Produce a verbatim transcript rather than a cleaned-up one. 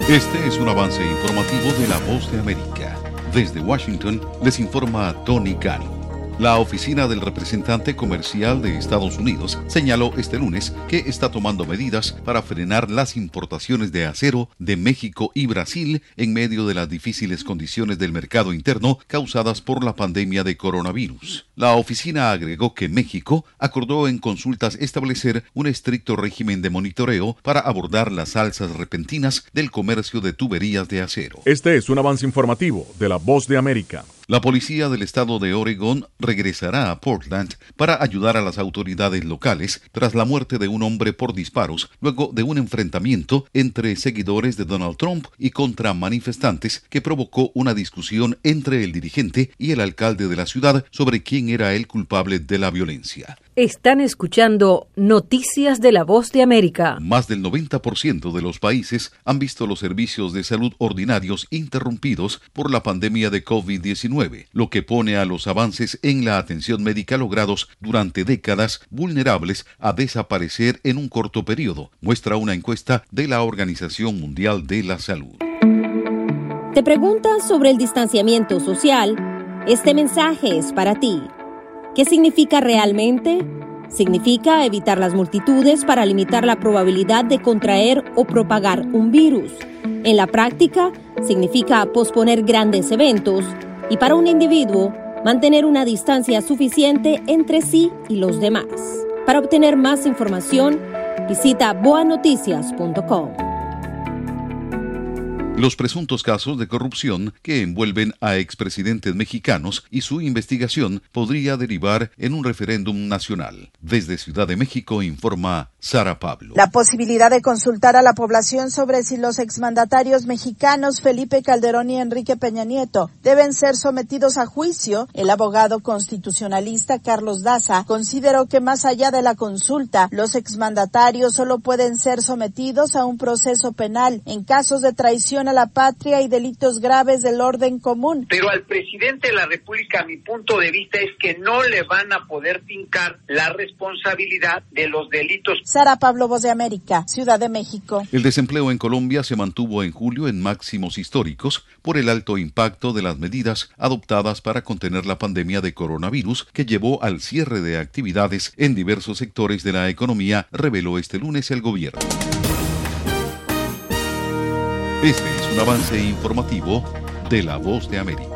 Este es un avance informativo de La Voz de América. Desde Washington les informa Tony Cano. La oficina del representante comercial de Estados Unidos señaló este lunes que está tomando medidas para frenar las importaciones de acero de México y Brasil en medio de las difíciles condiciones del mercado interno causadas por la pandemia de coronavirus. La oficina agregó que México acordó en consultas establecer un estricto régimen de monitoreo para abordar las alzas repentinas del comercio de tuberías de acero. Este es un avance informativo de La Voz de América. La policía del estado de Oregón regresará a Portland para ayudar a las autoridades locales tras la muerte de un hombre por disparos luego de un enfrentamiento entre seguidores de Donald Trump y contra manifestantes que provocó una discusión entre el dirigente y el alcalde de la ciudad sobre quién era el culpable de la violencia. Están escuchando Noticias de La Voz de América. Más del noventa por ciento de los países han visto los servicios de salud ordinarios interrumpidos por la pandemia de COVID diecinueve, lo que pone a los avances en la atención médica logrados durante décadas vulnerables a desaparecer en un corto periodo, muestra una encuesta de la Organización Mundial de la Salud. ¿Te preguntas sobre el distanciamiento social? Este mensaje es para ti. ¿Qué significa realmente? Significa evitar las multitudes para limitar la probabilidad de contraer o propagar un virus. En la práctica, significa posponer grandes eventos y para un individuo, mantener una distancia suficiente entre sí y los demás. Para obtener más información, visita boa noticias punto com. Los presuntos casos de corrupción que envuelven a expresidentes mexicanos y su investigación podría derivar en un referéndum nacional. Desde Ciudad de México informa Sara Pablo. La posibilidad de consultar a la población sobre si los exmandatarios mexicanos Felipe Calderón y Enrique Peña Nieto deben ser sometidos a juicio, el abogado constitucionalista Carlos Daza consideró que más allá de la consulta, los exmandatarios solo pueden ser sometidos a un proceso penal en casos de traición a la patria y delitos graves del orden común. Pero al presidente de la República, mi punto de vista es que no le van a poder fincar la responsabilidad de los delitos. Sara Pablo, Voz de América, Ciudad de México. El desempleo en Colombia se mantuvo en julio en máximos históricos por el alto impacto de las medidas adoptadas para contener la pandemia de coronavirus que llevó al cierre de actividades en diversos sectores de la economía, reveló este lunes el gobierno. Este es un avance informativo de La Voz de América.